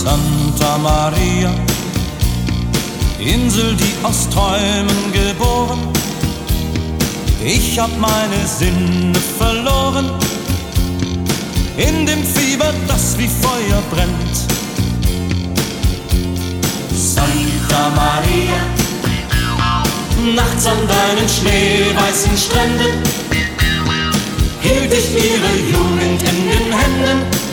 Santa Maria, Insel, die aus Träumen geboren. Ich hab meine Sinne verloren in dem Fieber, das wie Feuer brennt. Santa Maria, nachts an deinen schneeweißen Stränden hielt ich ihre Jugend in den Händen.